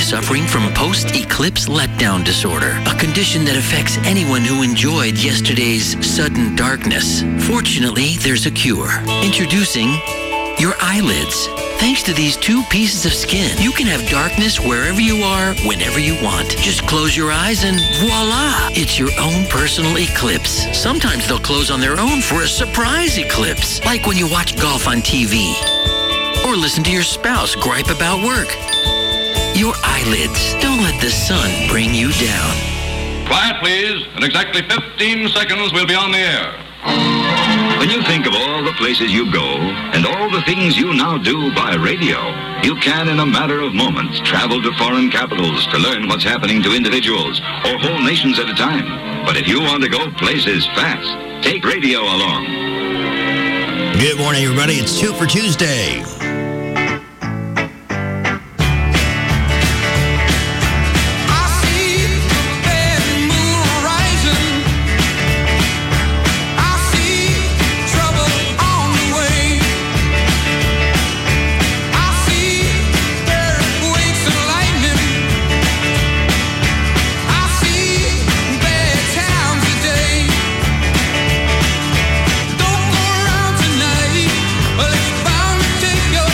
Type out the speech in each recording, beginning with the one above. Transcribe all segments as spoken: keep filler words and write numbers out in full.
suffering from post-eclipse letdown disorder, a condition that affects anyone who enjoyed yesterday's sudden darkness. Fortunately, there's a cure. Introducing your eyelids. Thanks to these two pieces of skin, you can have darkness wherever you are, whenever you want. Just close your eyes and voila! It's your own personal eclipse. Sometimes they'll close on their own for a surprise eclipse, like when you watch golf on T V. Or listen to your spouse gripe about work. Your eyelids. Don't let the sun bring you down. Quiet, please. In exactly fifteen seconds, we'll be on the air. When you think of all the places you go and all the things you now do by radio, you can, in a matter of moments, travel to foreign capitals to learn what's happening to individuals or whole nations at a time. But if you want to go places fast, take radio along. Good morning, everybody. It's Two for Tuesday. Take your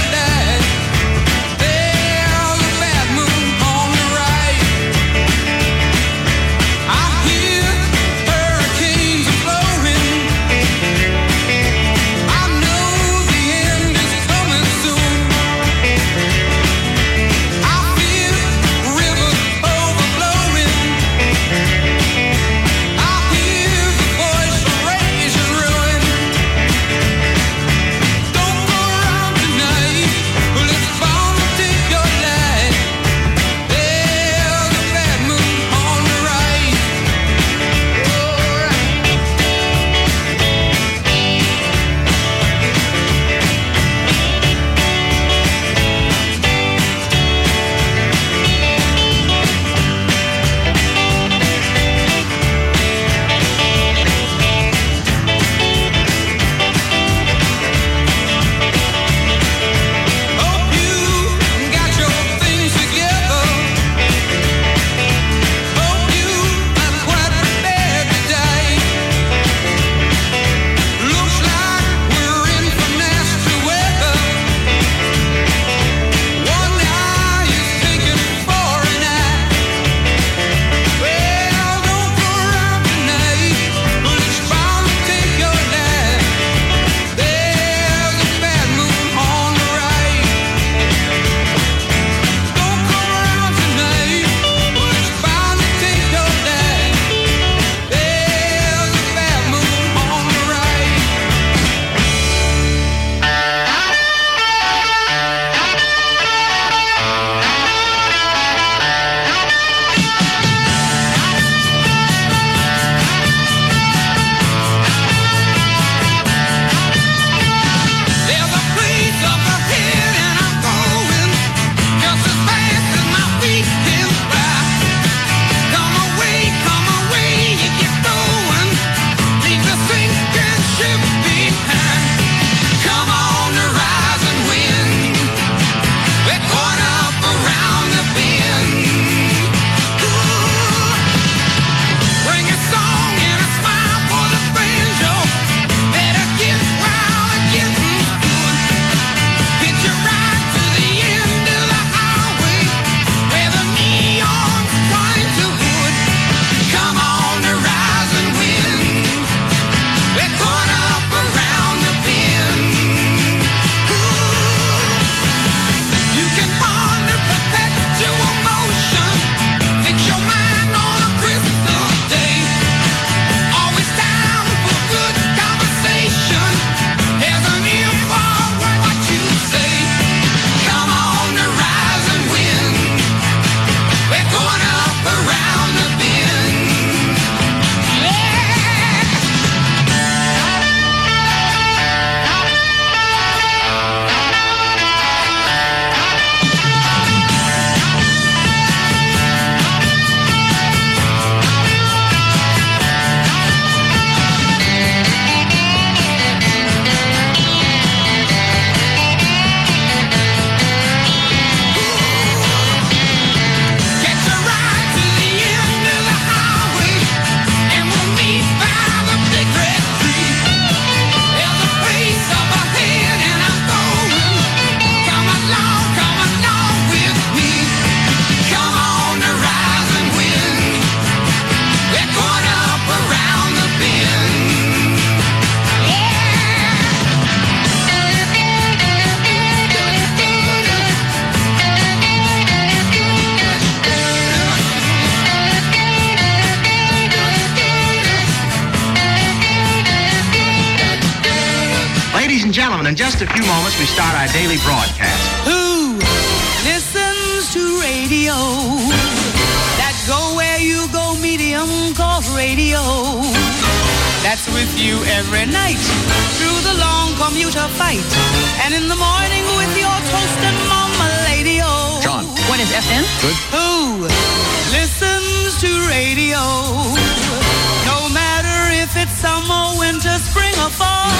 in just a few moments, we start our daily broadcast. Who listens to radio? That go where you go medium called radio. That's with you every night through the long commuter fight. And in the morning with your toast and mama lady. Oh. John. What is F M? Good. Who listens to radio? No matter if it's summer, winter, spring, or fall.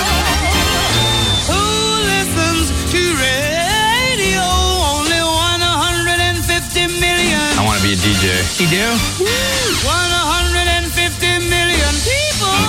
Who listens to radio? Only one hundred fifty million. I want to be a D J. You do? one hundred fifty million people.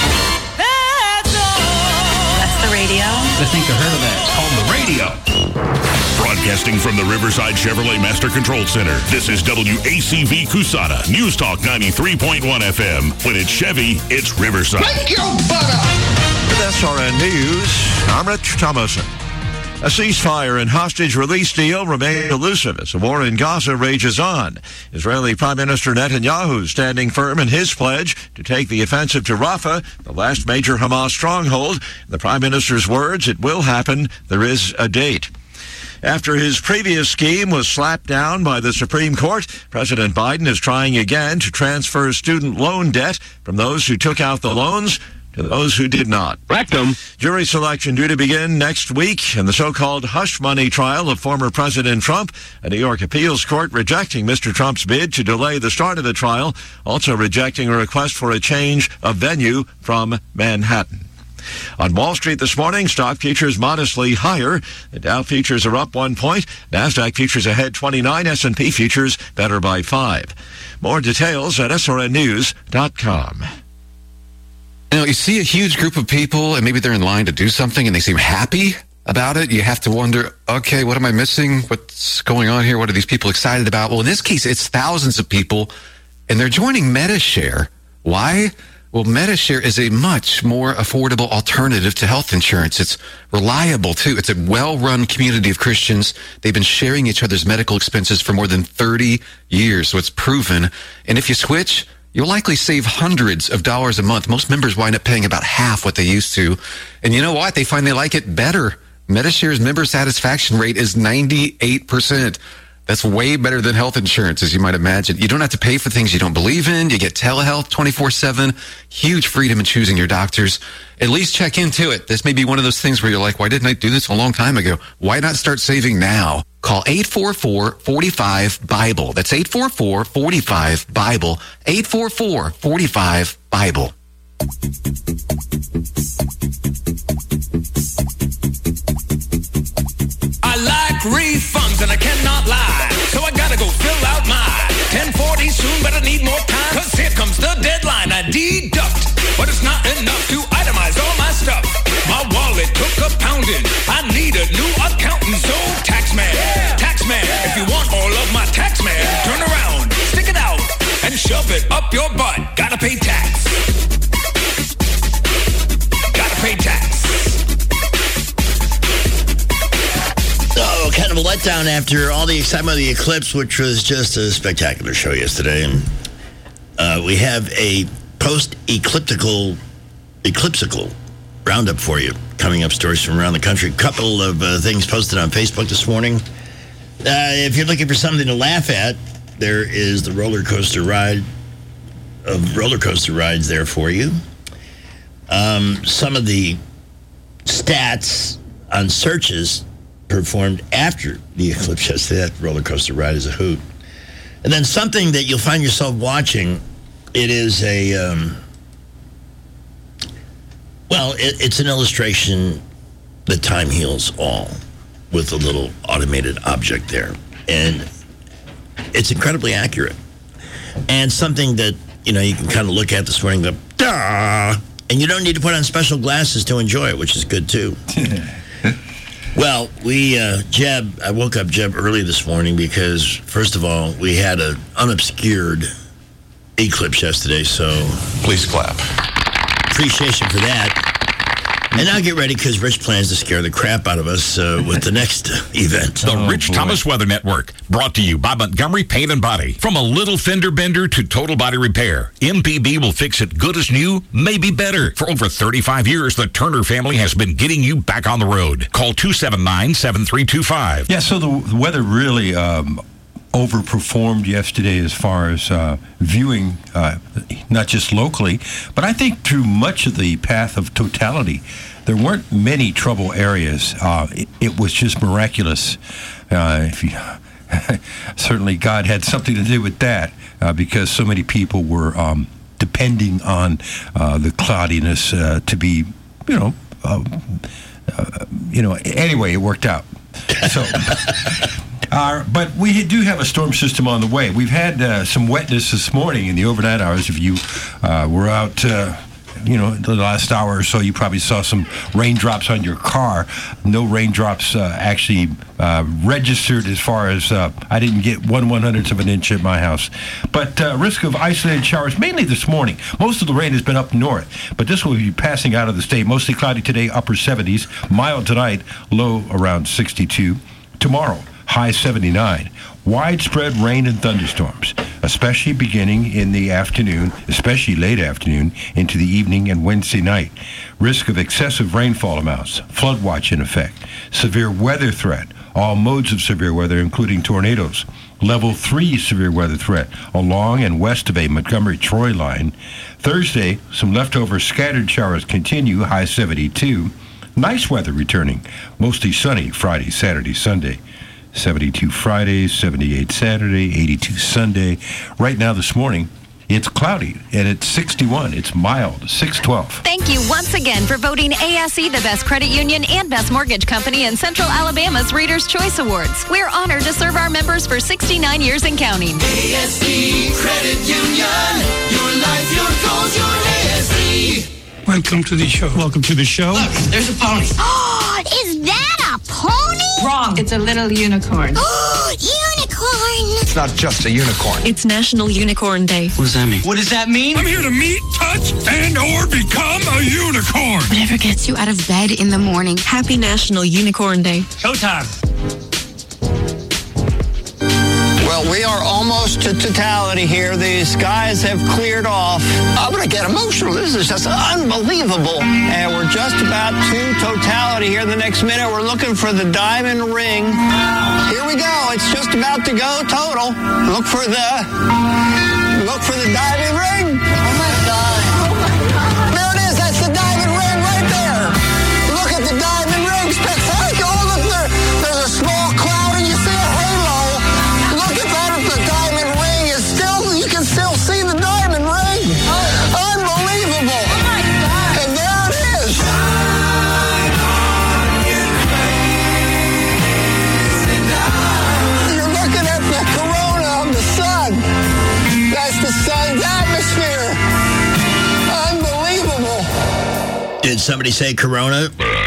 That's all. That's the radio. I think I heard of that. It's called the radio. Broadcasting from the Riverside Chevrolet Master Control Center, this is W A C V Cusana, News Talk ninety-three point one F M. When it's Chevy, it's Riverside. Make your butt up! With S R N News, I'm Rich Thomason. A ceasefire and hostage release deal remain elusive as the war in Gaza rages on. Israeli Prime Minister Netanyahu standing firm in his pledge to take the offensive to Rafah, the last major Hamas stronghold. In the Prime Minister's words, it will happen. There is a date. After his previous scheme was slapped down by the Supreme Court, President Biden is trying again to transfer student loan debt from those who took out the loans to those who did not. Rectum. Jury selection due to begin next week in the so-called hush money trial of former President Trump. A New York appeals court rejecting Mister Trump's bid to delay the start of the trial, also rejecting a request for a change of venue from Manhattan. On Wall Street this morning, stock futures modestly higher. The Dow futures are up one point. NASDAQ futures ahead twenty-nine. S and P futures better by five. More details at S R N news dot com. You know, you see a huge group of people and maybe they're in line to do something and they seem happy about it. You have to wonder, okay, what am I missing? What's going on here? What are these people excited about? Well, in this case, it's thousands of people and they're joining Medi-Share. Why? Well, Medi-Share is a much more affordable alternative to health insurance. It's reliable, too. It's a well-run community of Christians. They've been sharing each other's medical expenses for more than thirty years, so it's proven. And if you switch, you'll likely save hundreds of dollars a month. Most members wind up paying about half what they used to. And you know what? They find they like it better. Medi-Share's member satisfaction rate is ninety-eight percent. That's way better than health insurance, as you might imagine. You don't have to pay for things you don't believe in. You get telehealth twenty-four seven. Huge freedom in choosing your doctors. At least check into it. This may be one of those things where you're like, why didn't I do this a long time ago? Why not start saving now? Call eight four four, four five, BIBLE. That's eight four four, four five, BIBLE. eight four four, four five, BIBLE. I like refunds and I cannot lie, so I gotta go fill out my ten forty soon, but I need more time, cause here comes the deadline. I deduct, but it's not enough to itemize all my stuff. My wallet took a pounding, I need a new accountant, so taxman, yeah. Taxman, if you want all of my taxman, turn around, stick it out, and shove it up your butt. Gotta pay tax. Gotta pay tax. Oh, kind of a letdown after all the excitement of the eclipse, which was just a spectacular show yesterday. And uh, we have a post-ecliptical, eclipsical roundup for you. Coming up, stories from around the country. A couple of uh, things posted on Facebook this morning. Uh, if you're looking for something to laugh at, there is the roller coaster ride of roller coaster rides there for you. Um, some of the stats on searches performed after the eclipse yesterday. That roller coaster ride is a hoot. And then something that you'll find yourself watching, it is a, um, well, it, it's an illustration that time heals all with a little automated object there. And it's incredibly accurate. And something that, you know, you can kind of look at this morning and go, duh! And you don't need to put on special glasses to enjoy it, which is good, too. Well, we, uh, Jeb, I woke up Jeb early this morning because, first of all, we had an unobscured eclipse yesterday, so... Please clap. Appreciation for that. And now get ready because Rich plans to scare the crap out of us uh, with the next event. The oh, Rich boy. Thomas Weather Network, brought to you by Montgomery Paint and Body. From a little fender bender to total body repair, M P B will fix it good as new, maybe better. For over thirty-five years, the Turner family has been getting you back on the road. Call two seven nine, seven three two five. Yeah, so the, the weather really um, overperformed yesterday as far as uh, viewing, uh, not just locally, but I think through much of the path of totality. There weren't many trouble areas. Uh, it, it was just miraculous. Uh, if you, certainly God had something to do with that uh, because so many people were um, depending on uh, the cloudiness uh, to be, you know, uh, uh, you know. Anyway, it worked out. So, uh, but we do have a storm system on the way. We've had uh, some wetness this morning in the overnight hours. If you uh, were out. Uh, You know, the last hour or so, you probably saw some raindrops on your car. No raindrops uh, actually uh, registered as far as uh, I didn't get one one hundredth of an inch at my house. But uh, risk of isolated showers mainly this morning. Most of the rain has been up north, but this will be passing out of the state. Mostly cloudy today, upper seventies. Mild tonight, low around sixty-two. Tomorrow, high seventy-nine. Widespread rain and thunderstorms, especially beginning in the afternoon, especially late afternoon, into the evening and Wednesday night. Risk of excessive rainfall amounts, flood watch in effect, severe weather threat, all modes of severe weather, including tornadoes. Level three severe weather threat along and west of a Montgomery-Troy line. Thursday, some leftover scattered showers continue, high seventy-two. Nice weather returning, mostly sunny Friday, Saturday, Sunday. seventy-two Friday, seventy-eight Saturday, eighty-two Sunday. Right now this morning, it's cloudy, and it's sixty-one. It's mild, six twelve. Thank you once again for voting A S E the best credit union and best mortgage company in Central Alabama's Reader's Choice Awards. We're honored to serve our members for sixty-nine years and counting. A S E Credit Union, your life, your goals, your A S E. Welcome to the show. Welcome to the show. Look, there's a pony. Oh, is that a pony? Wrong. It's a little unicorn. Oh, unicorn. It's not just a unicorn. It's National Unicorn Day. What does that mean? What does that mean? I'm here to meet, touch, and or become a unicorn. Whatever gets you out of bed in the morning. Happy National Unicorn Day. Showtime. Well, we are almost to totality here. The skies have cleared off. I'm going to get emotional. This is just unbelievable. And we're just about to totality here in the next minute. We're looking for the diamond ring. Here we go. It's just about to go total. Look for the, look for the diamond ring. Oh, my God. There it is. That's the diamond ring right there. Look at the diamond ring. Spectacular. Oh, look there. There's a small cloud and you see a halo. The diamond ring is still, you can still see the diamond ring. Oh. Unbelievable. Oh my God. And there it is. You're looking at the corona of the sun. That's the sun's atmosphere. Unbelievable. Did somebody say corona?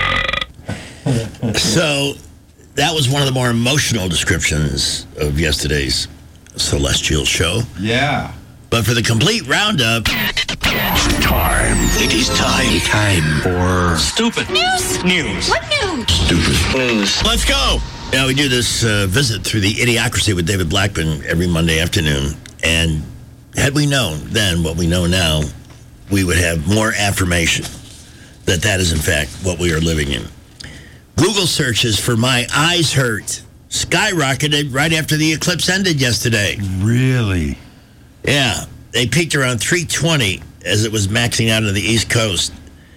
So that was one of the more emotional descriptions of yesterday's celestial show. Yeah. But for the complete roundup, time. It is time. Time for stupid news. News. What news? Stupid news. Let's go. Now, we do this uh, visit through the Idiocracy with David Blackman every Monday afternoon. And had we known then what we know now, we would have more affirmation that that is, in fact, what we are living in. Google searches for My Eyes Hurt skyrocketed right after the eclipse ended yesterday. Really? Yeah. They peaked around three twenty as it was maxing out on the East Coast.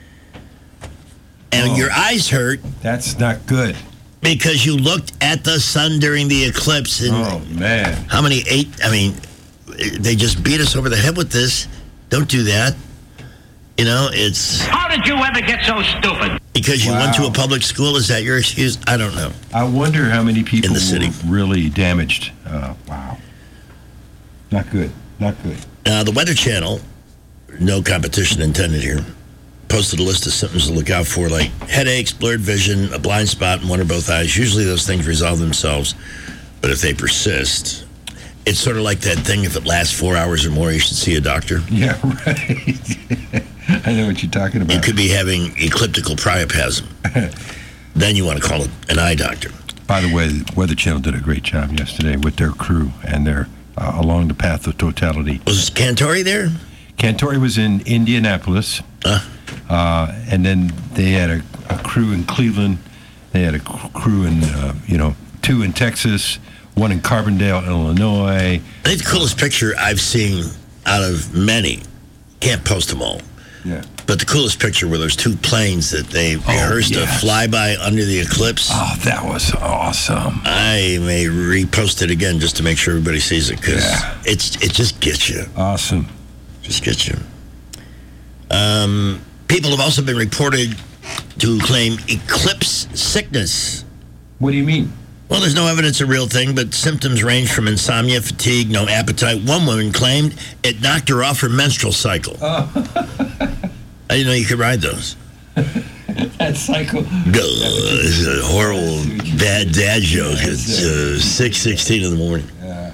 And oh, your eyes hurt. That's not good. Because you looked at the sun during the eclipse. And oh, man. How many? Eight? I mean, they just beat us over the head with this. Don't do that. You know, it's... How did you ever get so stupid? Because you wow. went to a public school? Is that your excuse? I don't know. I wonder how many people in the city were really damaged. Uh, wow. Not good. Not good. Now, the Weather Channel, no competition intended here, posted a list of symptoms to look out for, like headaches, blurred vision, a blind spot in one or both eyes. Usually those things resolve themselves, but if they persist... It's sort of like that thing, if it lasts four hours or more, you should see a doctor. Yeah, right. I know what you're talking about. You could be having ecliptical priapism. Then you want to call it an eye doctor. By the way, the Weather Channel did a great job yesterday with their crew and their uh, along the path of totality. Was Cantori there? Cantori was in Indianapolis. Huh? Uh, and then they had a, a crew in Cleveland. They had a crew in, uh, you know, two in Texas, one in Carbondale, Illinois. I think the coolest picture I've seen out of many, can't post them all. Yeah. But the coolest picture were those two planes that they rehearsed Oh, yes. a flyby under the eclipse. Oh, that was awesome. I may repost it again just to make sure everybody sees it because Yeah. it's it just gets you. Awesome. Just gets you. Um, people have also been reported to claim eclipse sickness. What do you mean? Well, there's no evidence of real thing, but symptoms range from insomnia, fatigue, no appetite. One woman claimed it knocked her off her menstrual cycle. Oh. I didn't know you could ride those. That cycle. Duh, this is a horrible bad dad joke. It's uh, six sixteen in the morning.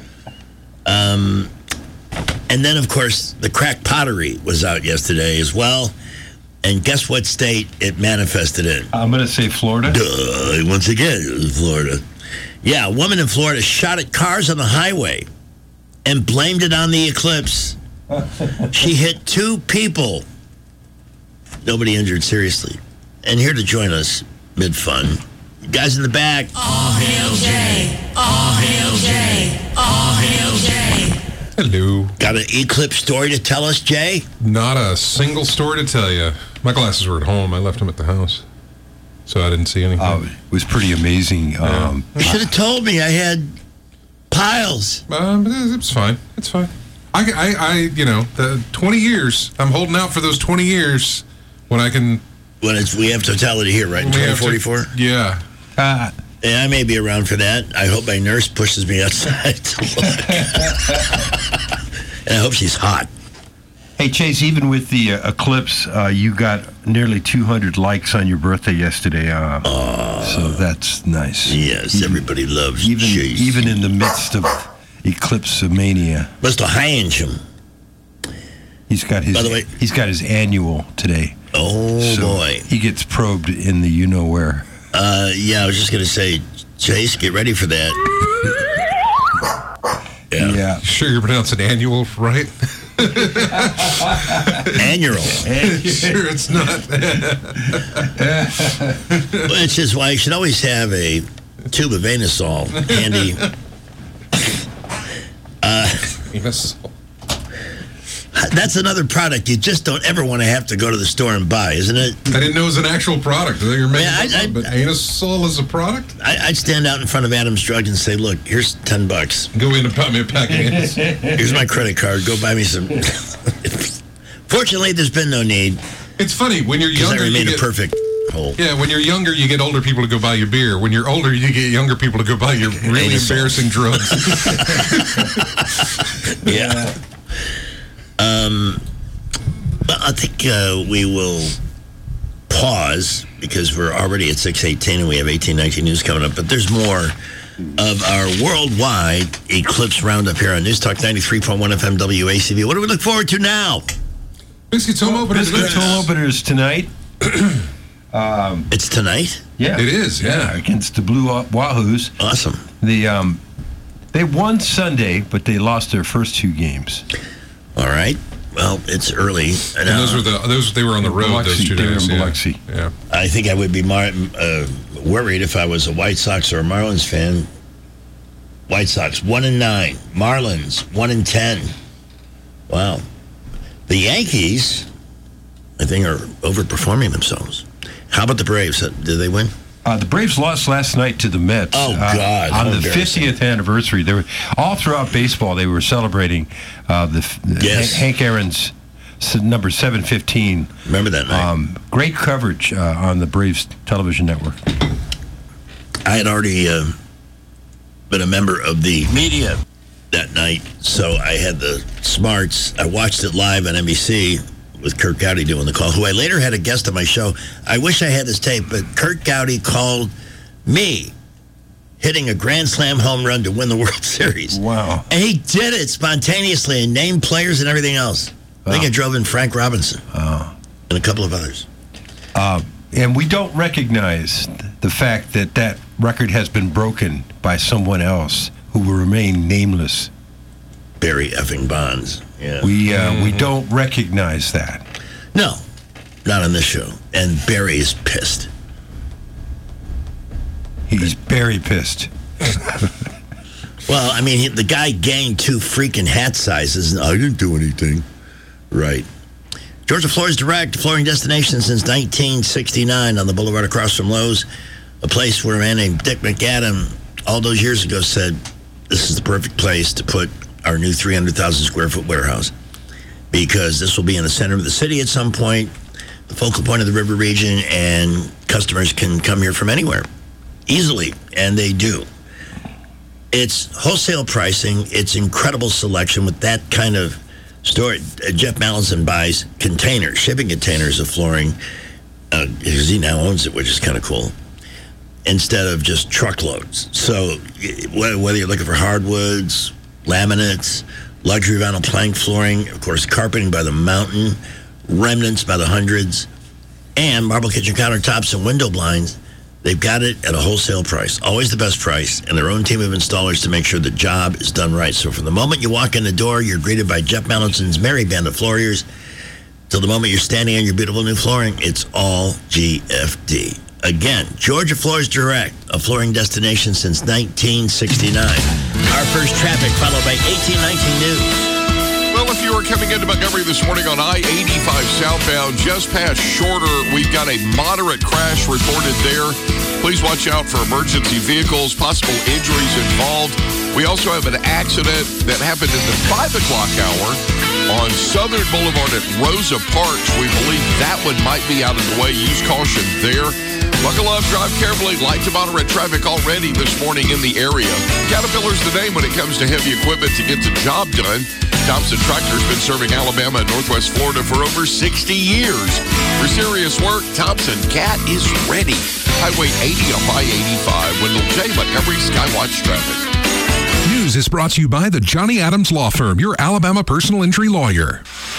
Um, and then, of course, the crack pottery was out yesterday as well. And guess what state it manifested in? I'm going to say Florida. Duh, once again, it was Florida. Yeah, a woman in Florida shot at cars on the highway and blamed it on the eclipse. She hit two people. Nobody injured seriously. And here to join us, mid-fun, guys in the back. All hail Jay. All hail Jay. All hail Jay. Hello. Got an eclipse story to tell us, Jay? Not a single story to tell you. My glasses were at home. I left them at the house. So I didn't see anything. Oh, it was pretty amazing. Yeah. Um, You should have told me. I had piles. Um, it's fine. It's fine. I, I, I, you know, the twenty years. I'm holding out for those twenty years when I can. When it's we have totality here, right? In We twenty have to- forty-four? Yeah. uh, Yeah, I may be around for that. I hope my nurse pushes me outside to look. And I hope she's hot. hey, Chase, even with the uh, eclipse, uh, you got nearly two hundred likes on your birthday yesterday. Uh, so that's nice. Yes, Even- everybody loves even Chase. even in the midst of eclipse mania. Mister Hansham. He's got his By the way- he's got his annual today. Oh, So boy. he gets probed in the you know where. Uh, yeah, I was just going to say, Chase, get ready for that. Yeah. Yeah. Sure, you're pronouncing annual, right? Annual. Sure, it's not. Which is why you should always have a tube of Anusol handy. Uh, Yes. that's another product you just don't ever want to have to go to the store and buy, isn't it? I didn't know it was an actual product. I think you're making Yeah, I- it up, I- but Anusol is a product? I, I'd stand out in front of Adam's Drug and say, look, here's ten bucks. Go in and buy me a pack of Anusol. Here's my credit card. Go buy me some. Fortunately, there's been no need It's funny, when you're because I younger, you remain a get, perfect hole. yeah, when you're younger, you get older people to go buy you beer. When you're older, you get younger people to go buy you really Anusol. embarrassing drugs. Yeah. Um, well, I think uh, we will pause because we're already at six eighteen and we have eighteen nineteen news coming up. But there's more of our worldwide eclipse roundup here on News Talk ninety-three point one F M W A C V. What do we look forward to now? Biscuits home openers. Biscuits home openers tonight. um, It's tonight? yeah, It is, yeah. against the Blue Wa- Wahoos. Awesome. The um, they won Sunday, but they lost their first two games. All right. Well, it's early. And those were the those they were on the road Biloxi, those two they were days. in Yeah. Biloxi. yeah. I think I would be mar- uh, worried if I was a White Sox or a Marlins fan. White Sox one and nine, Marlins one and ten. Wow, the Yankees, I think, are overperforming themselves. How about the Braves? Did they win? Uh, the Braves lost last night to the Mets. Oh, uh, God, how on the embarrassing. fiftieth anniversary. They were all throughout baseball. They were celebrating uh, the, the Yes. Hank Aaron's s- number seven fifteen. Remember that night? Um, great coverage uh, on the Braves television network. I had already uh, been a member of the media that night, so I had the smarts. I watched it live on N B C with Kirk Gowdy doing the call, who I later had a guest on my show. I wish I had this tape, but Kirk Gowdy called me hitting a grand slam home run to win the World Series. Wow. And he did it spontaneously and named players and everything else. I think Wow. I drove in Frank Robinson. Oh. and a couple of others. Uh, and we don't recognize the fact that that record has been broken by someone else who will remain nameless. Barry effing Bonds. Yeah. We uh, mm-hmm. we don't recognize that. No, not on this show. And Barry is pissed. He's very pissed. Well, I mean, he, the guy gained two freaking hat sizes, and I didn't do anything. Right. Georgia Floors Direct, flooring destination since nineteen sixty-nine on the boulevard across from Lowe's, a place where a man named Dick McAdam all those years ago said, this is the perfect place to put our new three hundred thousand square foot warehouse, because this will be in the center of the city at some point, the focal point of the river region, and customers can come here from anywhere easily, and they do. It's wholesale pricing. It's incredible selection with that kind of store. Uh, Jeff Mallinson buys containers, shipping containers of flooring, uh, because he now owns it, which is kind of cool, instead of just truckloads. So whether you're looking for hardwoods, laminates, luxury vinyl plank flooring, of course, carpeting by the mountain, remnants by the hundreds, and marble kitchen countertops and window blinds, they've got it at a wholesale price. Always the best price, and their own team of installers to make sure the job is done right. So from the moment you walk in the door, you're greeted by Jeff Mallinson's merry band of flooriers. Till the moment you're standing on your beautiful new flooring, it's all G F D. Again, Georgia Floors Direct, a flooring destination since nineteen sixty-nine. Our first traffic, followed by eighteen nineteen News. Well, if you are coming into Montgomery this morning on I eighty-five southbound, just past Shorter, we've got a moderate crash reported there. Please watch out for emergency vehicles, possible injuries involved. We also have an accident that happened in the five o'clock hour on Southern Boulevard at Rosa Parks. We believe that one might be out of the way. Use caution there. Buckle up, drive carefully. Light to moderate traffic already this morning in the area. Caterpillar's the name when it comes to heavy equipment to get the job done. Thompson Tractor's been serving Alabama and Northwest Florida for over sixty years. For serious work, Thompson Cat is ready. Highway eighty off I eighty-five. Wendell J. Montgomery, Skywatch Traffic. News is brought to you by the Johnny Adams Law Firm, your Alabama personal injury lawyer.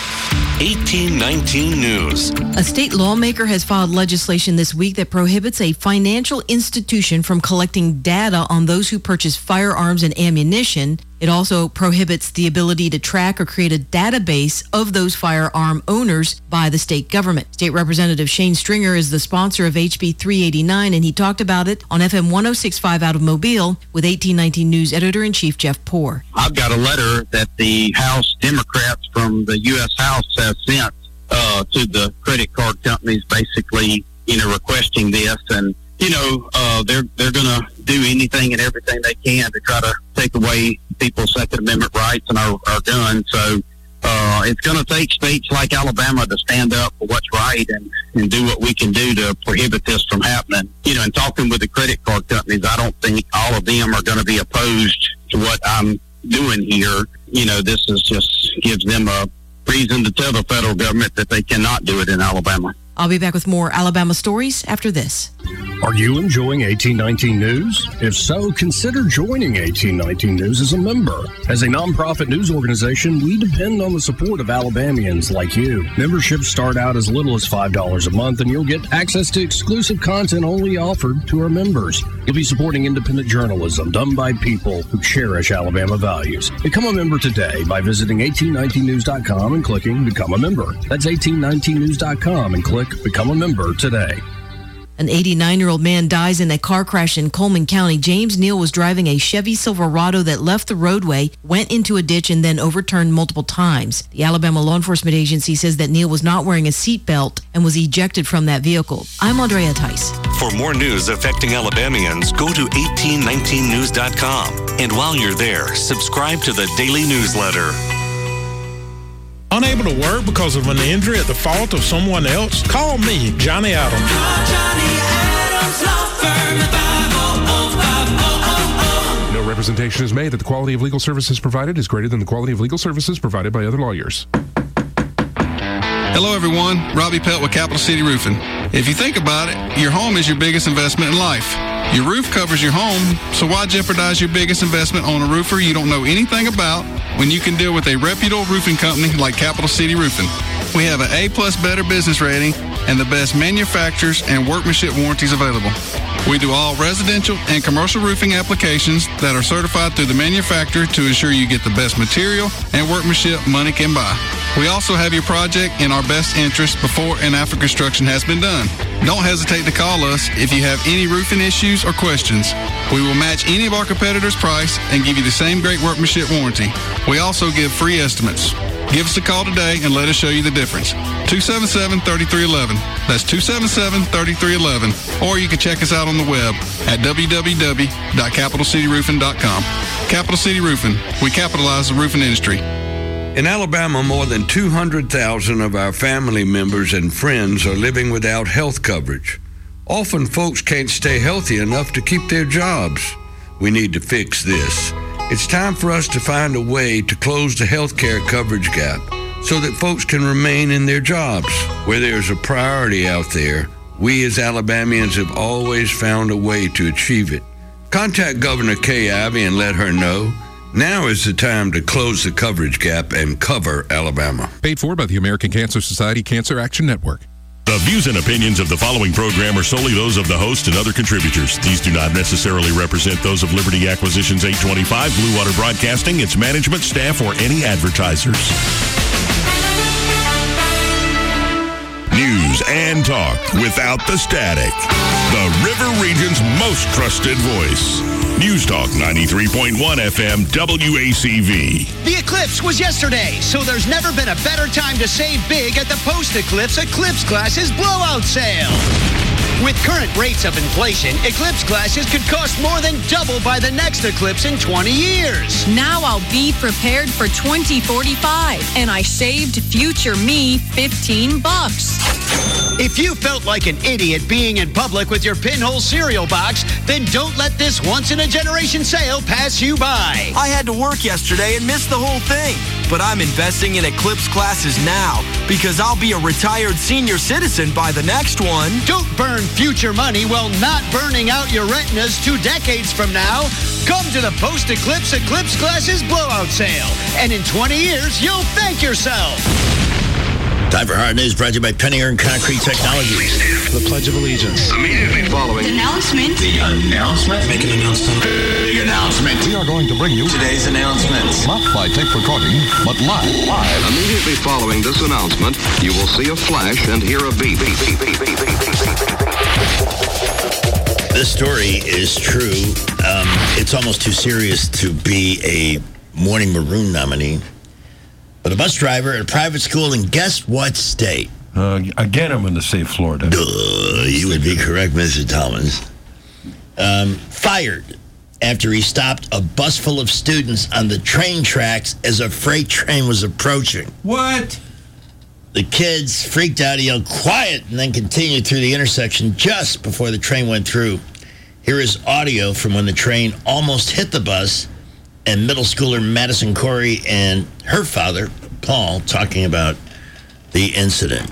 eighteen nineteen News. A state lawmaker has filed legislation this week that prohibits a financial institution from collecting data on those who purchase firearms and ammunition. It also prohibits the ability to track or create a database of those firearm owners by the state government. State Representative Shane Stringer is the sponsor of H B three eighty-nine, and he talked about it on F M one oh six point five out of Mobile with eighteen nineteen News Editor-in-Chief Jeff Poore. I've got a letter that the House Democrats from the U S House have sent uh, to the credit card companies, basically, you know, requesting this. And, you know, uh, they're they're going to do anything and everything they can to try to take away people's Second Amendment rights and our, our guns. So uh, it's going to take states like Alabama to stand up for what's right and, and do what we can do to prohibit this from happening. You know, and talking with the credit card companies, I don't think all of them are going to be opposed to what I'm doing here. You know, this is just gives them a reason to tell the federal government that they cannot do it in Alabama. I'll be back with more Alabama stories after this. Are you enjoying eighteen nineteen News? If so, consider joining eighteen nineteen News as a member. As a nonprofit news organization, we depend on the support of Alabamians like you. Memberships start out as little as five dollars a month, and you'll get access to exclusive content only offered to our members. You'll be supporting independent journalism done by people who cherish Alabama values. Become a member today by visiting eighteen nineteen news dot com and clicking Become a Member. That's eighteen nineteen news dot com and click Become a Member today. An eighty-nine-year-old man dies in a car crash in Coleman County. James Neal was driving a Chevy Silverado that left the roadway, went into a ditch, and then overturned multiple times. The Alabama Law Enforcement Agency says that Neal was not wearing a seatbelt and was ejected from that vehicle. I'm Andrea Tice. For more news affecting Alabamians, go to eighteen nineteen news dot com. And while you're there, subscribe to the daily newsletter. Unable to work because of an injury at the fault of someone else? Call me, Johnny Adams. Call Johnny Adams Law Firm at five oh oh, five oh oh oh. No representation is made that the quality of legal services provided is greater than the quality of legal services provided by other lawyers. Hello, everyone. Robbie Pelt with Capital City Roofing. If you think about it, your home is your biggest investment in life. Your roof covers your home, so why jeopardize your biggest investment on a roofer you don't know anything about when you can deal with a reputable roofing company like Capital City Roofing? We have an A-plus better business rating and the best manufacturers and workmanship warranties available. We do all residential and commercial roofing applications that are certified through the manufacturer to ensure you get the best material and workmanship money can buy. We also have your project in our best interest before and after construction has been done. Don't hesitate to call us if you have any roofing issues or questions. We will match any of our competitors' price and give you the same great workmanship warranty. We also give free estimates. Give us a call today and let us show you the difference. two seven seven, three three one one. That's two seven seven, three three one one. Or you can check us out on the web at w w w dot capital city roofing dot com. Capital City Roofing. We capitalize the roofing industry. In Alabama, more than two hundred thousand of our family members and friends are living without health coverage. Often folks can't stay healthy enough to keep their jobs. We need to fix this. It's time for us to find a way to close the health care coverage gap so that folks can remain in their jobs. Where there's a priority out there, we as Alabamians have always found a way to achieve it. Contact Governor Kay Ivey and let her know. Now is the time to close the coverage gap and cover Alabama. Paid for by the American Cancer Society Cancer Action Network. The views and opinions of the following program are solely those of the host and other contributors. These do not necessarily represent those of Liberty Acquisitions eight twenty-five, Blue Water Broadcasting, its management, staff, or any advertisers. News and talk without the static. The River Region's most trusted voice. News Talk ninety-three point one F M W A C V. The eclipse was yesterday, so there's never been a better time to save big at the post-eclipse Eclipse Glasses blowout sale. With current rates of inflation, Eclipse glasses could cost more than double by the next eclipse in twenty years. Now I'll be prepared for twenty forty-five, and I saved future me fifteen bucks. If you felt like an idiot being in public with your pinhole cereal box, then don't let this once-in-a-generation sale pass you by. I had to work yesterday and missed the whole thing, but I'm investing in Eclipse glasses now because I'll be a retired senior citizen by the next one. Don't burn future money while not burning out your retinas two decades from now. Come to the post-eclipse Eclipse Glasses blowout sale, and in twenty years, you'll thank yourself. Time for Hard News, brought to you by Penny Earn Concrete Technologies. The Pledge of Allegiance. Immediately following the announcement. The announcement. Make an announcement. Big announcement. We are going to bring you today's announcements. Not by tape recording, but live. Live. Immediately following this announcement, you will see a flash and hear a beep. Beep, beep, beep, beep, beep, beep, beep. This story is true. Um, it's almost too serious to be a Morning Maroon nominee. But a bus driver at a private school in guess what state? Uh, again, I'm going to say Florida. Duh, you would be correct, Mister Thomas. Um, fired after he stopped a bus full of students on the train tracks as a freight train was approaching. What? The kids freaked out, yelled, "Quiet," and then continued through the intersection just before the train went through. Here is audio from when the train almost hit the bus, and middle schooler Madison Corey and her father, Paul, talking about the incident.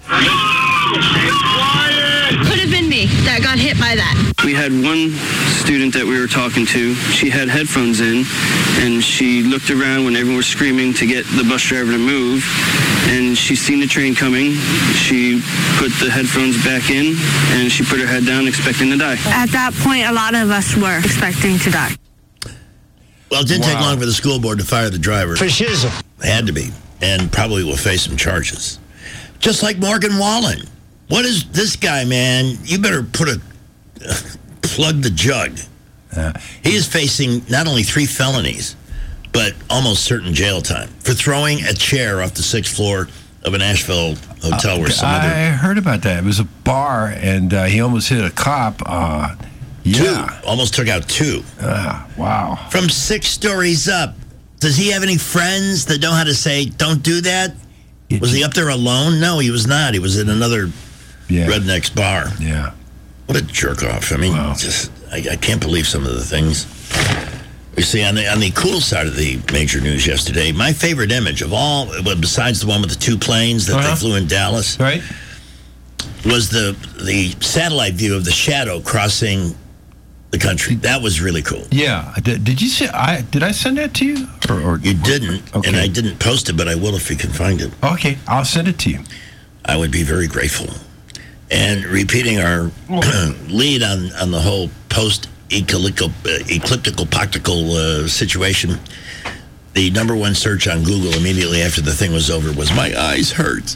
Could have been me that got hit by that. We had one student that we were talking to. She had headphones in, and she looked around when everyone was screaming to get the bus driver to move, and she seen the train coming. She put the headphones back in, and she put her head down expecting to die. At that point, a lot of us were expecting to die. Well, it didn't Wow. take long for the school board to fire the driver. For shizzle. Had to be, and probably will face some charges. Just like Morgan Wallen. What is this guy, man? You better put a uh, plug the jug. Uh, he is facing not only three felonies, but almost certain jail time for throwing a chair off the sixth floor of an Asheville hotel where some I other... heard about that. It was a bar, and uh, he almost hit a cop. Uh, yeah. Two. Almost took out two. Uh, wow. From six stories up. Does he have any friends that know how to say, don't do that? Was he up there alone? No, he was not. He was in another yeah. redneck's bar. Yeah. What a jerk off. I mean, wow. just I, I can't believe some of the things. You see, on the on the cool side of the major news yesterday, my favorite image of all, besides the one with the two planes that uh-huh. they flew in Dallas, right, was the the satellite view of the shadow crossing the country. That was really cool. Yeah. Did, did you say, I did I send that to you? Or, or You didn't, okay. and I didn't post it, but I will if you can find it. Okay, I'll send it to you. I would be very grateful. And repeating our lead on, on the whole post-ecliptical uh, ecliptical poctical uh, situation, the number one search on Google immediately after the thing was over was, "My eyes hurt."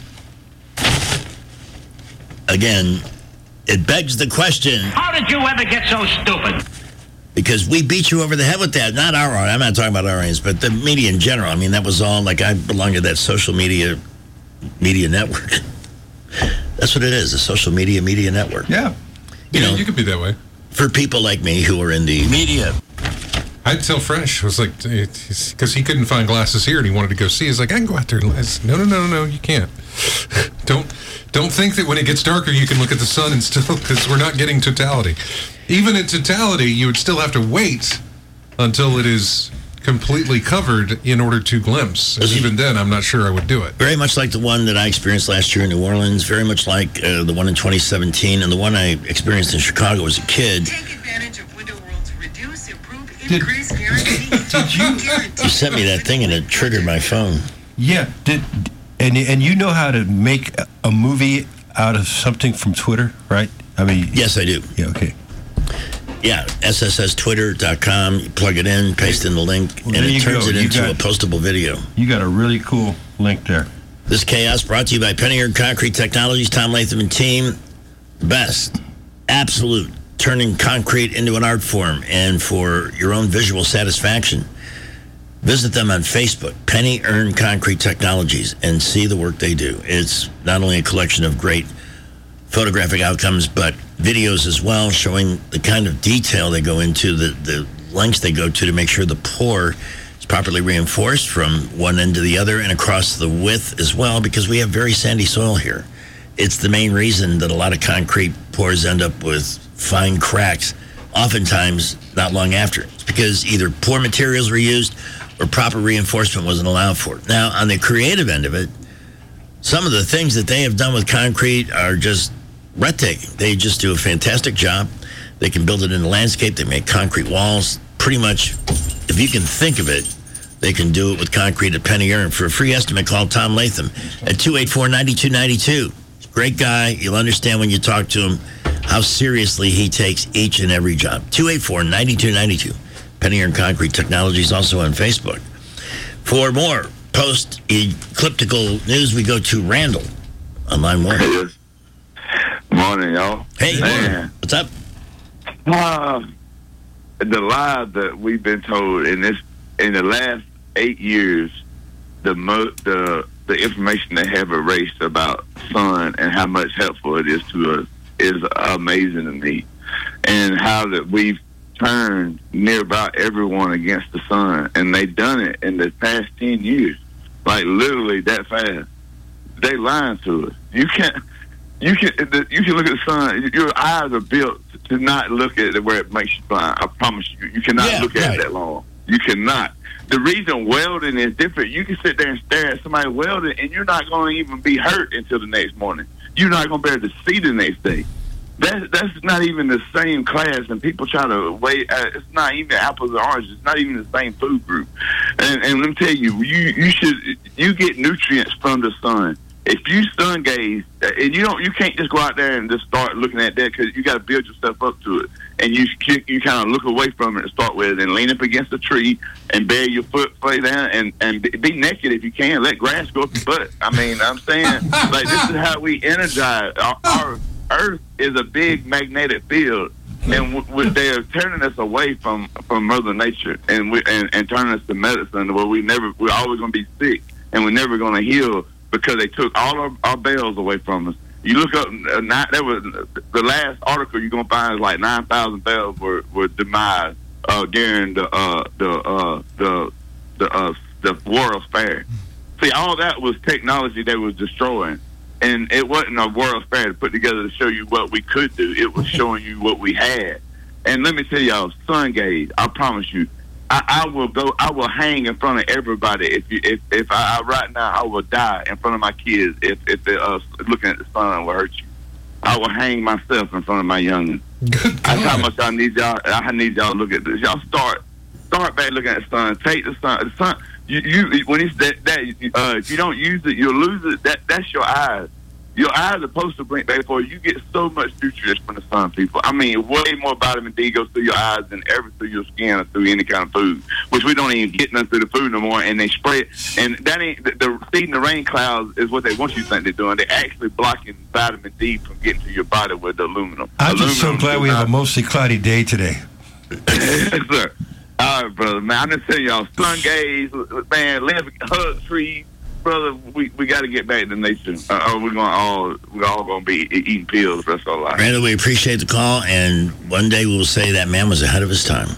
Again, it begs the question, how did you ever get so stupid? Because we beat you over the head with that. Not our audience. I'm not talking about our audience, but the media in general. I mean, that was all, like, I belong to that social media media network. That's what it is, a social media media network. Yeah. You yeah, know, you could be that way. For people like me who are in the media. I'd tell Fresh, was like, because he couldn't find glasses here and he wanted to go see. He's like, I can go out there. And no, no, no, no, you can't. don't don't think that when it gets darker you can look at the sun and still, because we're not getting totality. Even in totality, you would still have to wait until it is completely covered in order to glimpse. And even then, I'm not sure I would do it. Very much like the one that I experienced last year in New Orleans, very much like uh, the one in twenty seventeen, and the one I experienced in Chicago as a kid. Take advantage of Window World's reduce, improve, Did- increase, guarantee. Did you? You sent me that thing and it triggered my phone. Yeah. Did and and you know how to make a- a movie out of something from Twitter, right? I mean, Yes, I do. yeah. Okay. Yeah, S S S Twitter dot com. You plug it in, paste in the link, Well, and there it you turns go. it You into got- a postable video. You got a really cool link there. This chaos brought to you by Penny Concrete Technologies, Tom Latham and team. Best, absolute, turning concrete into an art form, and for your own visual satisfaction, visit them on Facebook, Penny Earn Concrete Technologies, and see the work they do. It's not only a collection of great photographic outcomes, but videos as well, showing the kind of detail they go into, the, the lengths they go to to make sure the pour is properly reinforced from one end to the other and across the width as well, because we have very sandy soil here. It's the main reason that a lot of concrete pours end up with fine cracks, oftentimes not long after. It's because either poor materials were used or proper reinforcement wasn't allowed for. Now, on the creative end of it, some of the things that they have done with concrete are just breathtaking. They just do a fantastic job. They can build it in the landscape. They make concrete walls. Pretty much, if you can think of it, they can do it with concrete at Penny Earn. For a free estimate, call Tom Latham at two eight four, nine two nine two. Great guy. You'll understand when you talk to him how seriously he takes each and every job. two eight four, nine two nine two. Penny Earn Concrete Technologies, also on Facebook. For more post-ecliptical news, we go to Randall on line one. Morning, y'all. Hey, man. What's up? Uh, the lie that we've been told in this in the last eight years, the mo- the the information they have erased about sun and how much helpful it is to us is amazing to me, and how that we've turned near about everyone against the sun, and they've done it in the past ten years, like literally that fast. They lying to us. You can't. You can you can look at the sun. Your eyes are built to not look at it where it makes you blind. I promise you. You cannot Yeah, look at right. it that long. You cannot. The reason welding is different, you can sit there and stare at somebody welding, and you're not going to even be hurt until the next morning. You're not going to be able to see the next day. That's that's not even the same class, and people try to wait. Uh, it's not even apples and oranges. It's not even the same food group. And, and let me tell you, you you should you get nutrients from the sun. If you sun gaze, and you don't, you can't just go out there and just start looking at that, because you got to build yourself up to it, and you you kind of look away from it to start with, and lean up against a tree and bury your foot play down, and and be naked if you can. Let grass go up your butt. I mean, I'm saying, like, this is how we energize. Our, our Earth is a big magnetic field, and w- w- they're turning us away from, from Mother Nature, and we and, and turning us to medicine, where we never we're always going to be sick, and we're never going to heal, because they took all of our bells away from us. You look up, uh, not, that was the last article you're gonna find is like nine thousand bells were were demised uh, during the uh, the uh, the the uh, the World's Fair. See, all that was technology they was destroying, and it wasn't a World's Fair to put together to show you what we could do. It was showing you what we had. And let me tell y'all, sun gaze. I promise you, I, I will go. I will hang in front of everybody. If you, if if I, I right now, I will die in front of my kids if if they're uh, looking at the sun will hurt you. I will hang myself in front of my youngin. That's how much I need y'all. I need y'all to look at this. Y'all start start back looking at the sun. Take the sun. The sun. You, you when it's that, that uh, if you don't use it, you'll lose it. That that's your eyes. Your eyes are supposed to bring back for you. You get so much nutrients from the sun, people. I mean, way more vitamin D goes through your eyes than ever through your skin or through any kind of food, which we don't even get none through the food no more. And they spray it. And that ain't the, the seeding the rain clouds is what they want you to think they're doing. They're actually blocking vitamin D from getting to your body with the aluminum. I'm aluminum just so glad we have a mostly cloudy day today. Yes, sir. All right, brother, man. I'm just telling y'all, sun gaze, man, live, hug trees. Brother, we, we got to get back to nature. Uh, or we're going all we're all going to be eating pills the rest of our life. Randall, we appreciate the call, and one day we'll say that man was ahead of his time.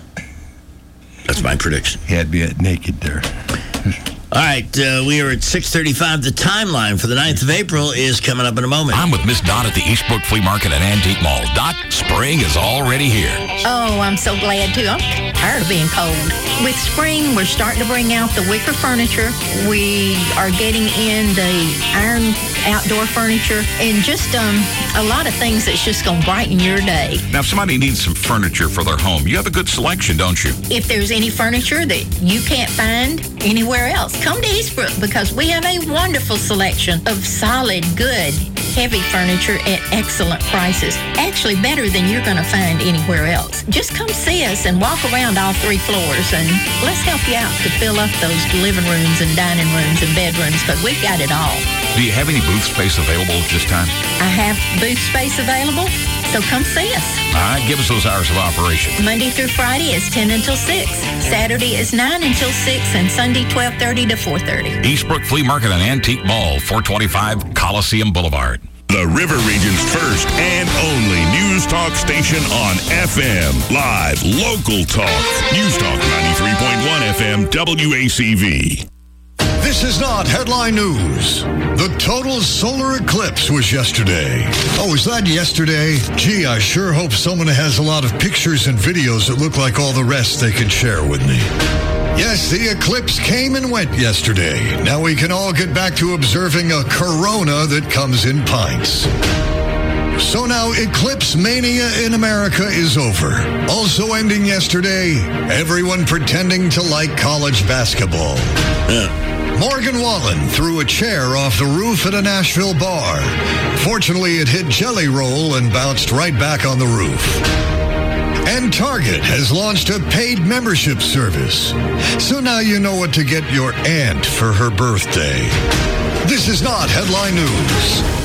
That's my prediction. He had to be naked there. All right, uh, we are at six thirty-five. The timeline for the ninth of April is coming up in a moment. I'm with Miss Dot at the Eastbrook Flea Market and Antique Mall. Dot, spring is already here. Oh, I'm so glad, too. I'm tired of being cold. With spring, we're starting to bring out the wicker furniture. We are getting in the iron outdoor furniture and just um, a lot of things that's just going to brighten your day. Now, if somebody needs some furniture for their home, you have a good selection, don't you? If there's any furniture that you can't find anywhere else, come to Eastbrook because we have a wonderful selection of solid, good, heavy furniture at excellent prices. Actually, better than you're going to find anywhere else. Just come see us and walk around all three floors and let's help you out to fill up those living rooms and dining rooms and bedrooms because we've got it all. Do you have any booth space available at this time? I have booth space available, so come see us. All right, give us those hours of operation. Monday through Friday is ten until six. Saturday is nine until six, and Sunday twelve thirty to four thirty. Eastbrook Flea Market and Antique Mall, four twenty-five Coliseum Boulevard. The River Region's first and only news talk station on F M. Live, local talk. News Talk ninety-three point one F M W A C V. This is not headline news. The total solar eclipse was yesterday. Oh, was that yesterday? Gee, I sure hope someone has a lot of pictures and videos that look like all the rest they can share with me. Yes, the eclipse came and went yesterday. Now we can all get back to observing a corona that comes in pints. So now Eclipse Mania in America is over. Also ending yesterday, everyone pretending to like college basketball. Uh. Morgan Wallen threw a chair off the roof at a Nashville bar. Fortunately, it hit Jelly Roll and bounced right back on the roof. And Target has launched a paid membership service. So now you know what to get your aunt for her birthday. This is not headline news.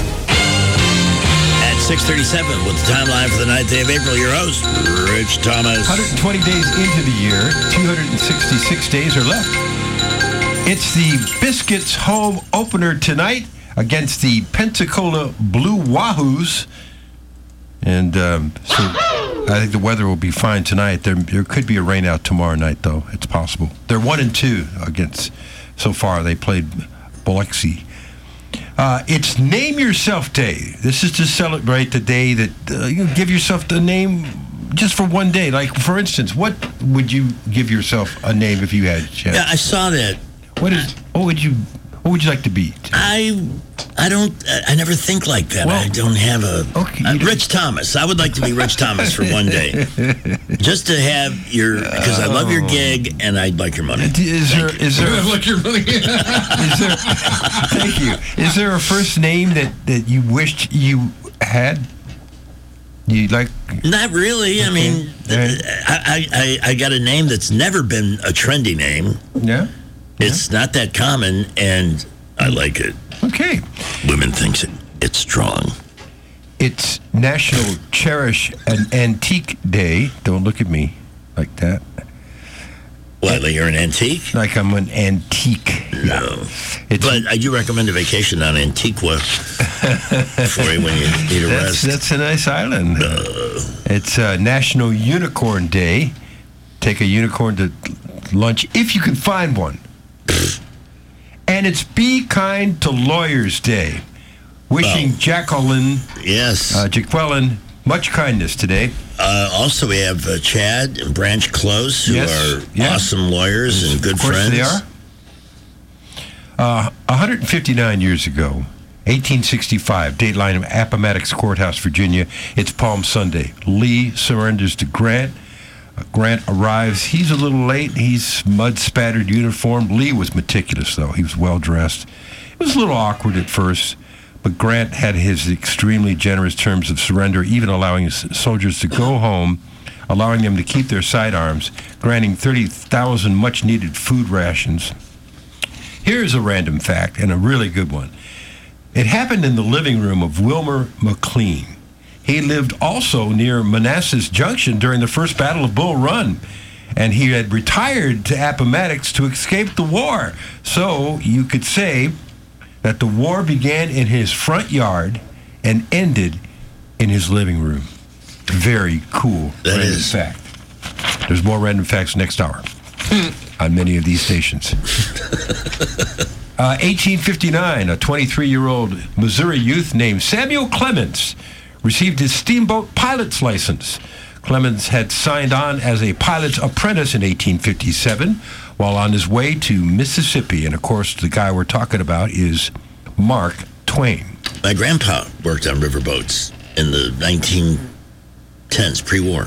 At six thirty-seven with the timeline for the ninth day of April, your host, Rich Thomas. one hundred twenty days into the year, two hundred sixty-six days are left. It's the Biscuits home opener tonight against the Pensacola Blue Wahoos. And um, so I think the weather will be fine tonight. There, there could be a rain out tomorrow night, though. It's possible. They're one and two against, so far, they played Biloxi. Uh, it's Name Yourself Day. This is to celebrate the day that uh, you give yourself the name just for one day. Like, for instance, what would you give yourself a name if you had a chance? Yeah, I saw that. What is? What would you? What would you like to be? I, I don't. I never think like that. Well, I don't have a. Okay, uh, Rich Thomas. I would like to be Rich Thomas for one day, just to have your. Because I love your gig and I'd like your money. Is there? Thank Is there? I like your money. Is there? Thank you. Is there a first name that that you wished you had? You like? Not really. Okay. I mean, right. I, I I got a name that's never been a trendy name. Yeah. It's yeah. not that common, and I like it. Okay. Women thinks it, it's strong. It's National Cherish an Antique Day. Don't look at me like that. What, like you're an antique? Like I'm an antique. No. It's, but I do recommend a vacation on Antigua for you when you need a that's, rest. That's a nice island. Uh, it's uh, National Unicorn Day. Take a unicorn to lunch if you can find one. And it's Be Kind to Lawyers Day. Wishing oh. Jacqueline, yes, uh, Jaqueline, much kindness today. Uh, also, we have uh, Chad and Branch Close, who yes. are yeah. awesome lawyers and good of course friends. They are. Uh, one hundred fifty-nine years ago, eighteen sixty-five, dateline of Appomattox Courthouse, Virginia. It's Palm Sunday. Lee surrenders to Grant. Uh, Grant arrives. He's a little late. He's mud-spattered uniform. Lee was meticulous, though. He was well-dressed. It was a little awkward at first, but Grant had his extremely generous terms of surrender, even allowing his soldiers to go home, allowing them to keep their sidearms, granting thirty thousand much-needed food rations. Here's a random fact, and a really good one. It happened in the living room of Wilmer McLean. He lived also near Manassas Junction during the First Battle of Bull Run, and he had retired to Appomattox to escape the war. So you could say that the war began in his front yard and ended in his living room. Very cool that random is. fact. There's more random facts next hour on many of these stations. uh, eighteen fifty-nine, a twenty-three-year-old Missouri youth named Samuel Clemens received his steamboat pilot's license. Clemens had signed on as a pilot's apprentice in eighteen fifty-seven while on his way to Mississippi. And, of course, the guy we're talking about is Mark Twain. My grandpa worked on riverboats in the nineteen tens, pre-war.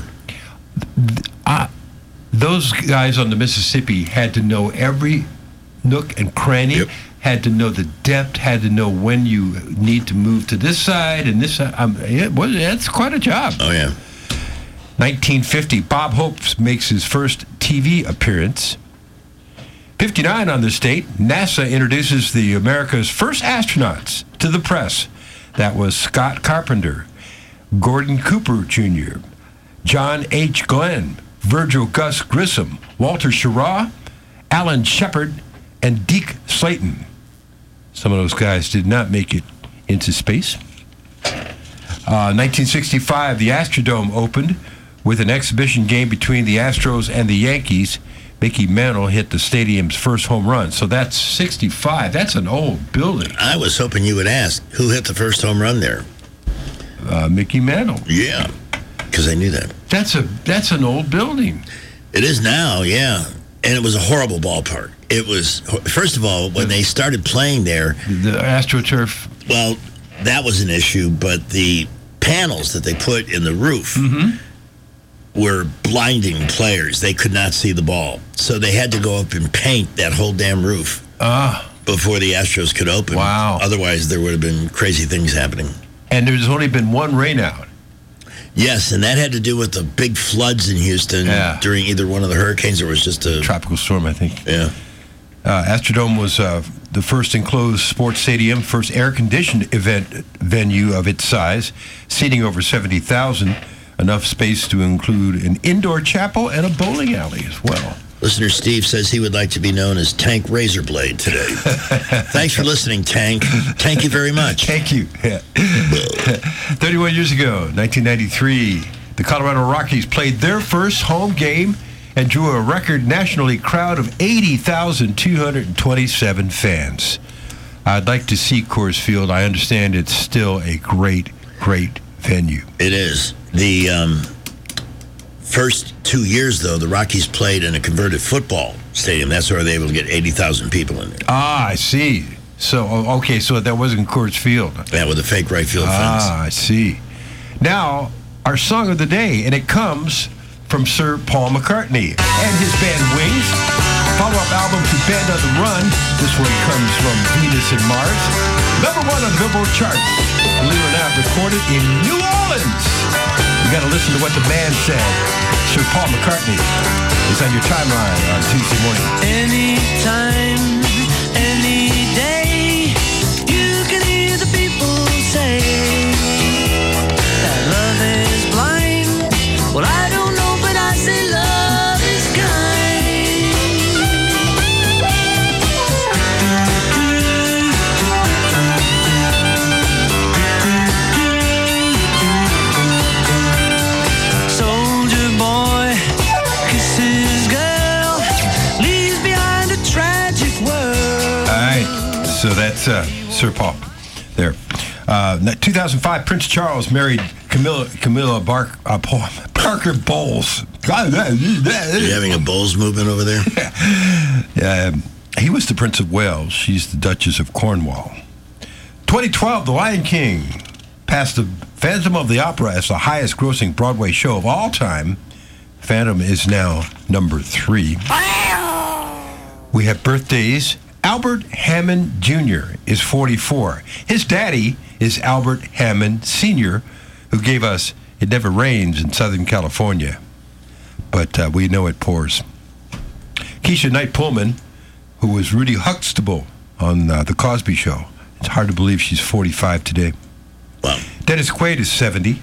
Uh, those guys on the Mississippi had to know every nook and cranny, yep. had to know the depth, had to know when you need to move to this side and this side. Um, it was, it's quite a job. Oh, yeah. nineteen fifty, Bob Hope makes his first T V appearance. fifty-nine on this date, NASA introduces the America's first astronauts to the press. That was Scott Carpenter, Gordon Cooper Junior, John H. Glenn, Virgil Gus Grissom, Walter Schirra, Alan Shepard, and Deke Slayton. Some of those guys did not make it into space. Uh, nineteen sixty-five, the Astrodome opened with an exhibition game between the Astros and the Yankees. Mickey Mantle hit the stadium's first home run. So that's sixty-five. That's an old building. I was hoping you would ask, who hit the first home run there? Uh, Mickey Mantle. Yeah, because I knew that. That's a that's an old building. It is now, yeah. And it was a horrible ballpark. It was, first of all, when they started playing there. The AstroTurf. Well, that was an issue, but the panels that they put in the roof mm-hmm. were blinding players. They could not see the ball. So they had to go up and paint that whole damn roof ah. before the Astros could open. Wow. Otherwise, there would have been crazy things happening. And there's only been one rainout. Yes, and that had to do with the big floods in Houston yeah. during either one of the hurricanes, or was just a tropical storm, I think. Yeah. Uh, Astrodome was uh, the first enclosed sports stadium, first air-conditioned event venue of its size, seating over seventy thousand, enough space to include an indoor chapel and a bowling alley as well. Listener Steve says he would like to be known as Tank Razorblade today. Thanks for listening, Tank. Thank you very much. Thank you. Yeah. thirty-one years ago, nineteen ninety-three, the Colorado Rockies played their first home game and drew a record National League crowd of eighty thousand two hundred twenty-seven fans. I'd like to see Coors Field. I understand it's still a great, great venue. It is. The um, first two years, though, the Rockies played in a converted football stadium. That's where they were able to get eighty thousand people in there. Ah, I see. So, okay, so that wasn't Coors Field. Yeah, with a fake right field fence. Ah, I see. Now, our song of the day, and it comes from Sir Paul McCartney and his band Wings. Follow-up album to Band on the Run. This one comes from Venus and Mars. Number one on the Billboard chart. Believe it or not, recorded in New Orleans. You got to listen to what the man said. Sir Paul McCartney is on your timeline on Tuesday morning. Anytime, any day, you can hear the people say that love is blind. Well, I don't know, but I say love is kind. Soldier boy kisses girl, leaves behind a tragic world. All right, so that's uh, Sir Paul there. Uh, two thousand five, Prince Charles married Camilla Camilla Bark, uh, Parker Bowles. Are you having a Bowles movement over there? Yeah, um, he was the Prince of Wales. She's the Duchess of Cornwall. twenty twelve, The Lion King passed The Phantom of the Opera as the highest-grossing Broadway show of all time. Phantom is now number three. We have birthdays. Albert Hammond Junior is forty-four. His daddy is Albert Hammond Senior, who gave us It Never Rains in Southern California, but uh, we know it pours. Keisha Knight Pullman, who was Rudy Huxtable on uh, The Cosby Show. It's hard to believe she's forty-five today. Wow. Dennis Quaid is seventy.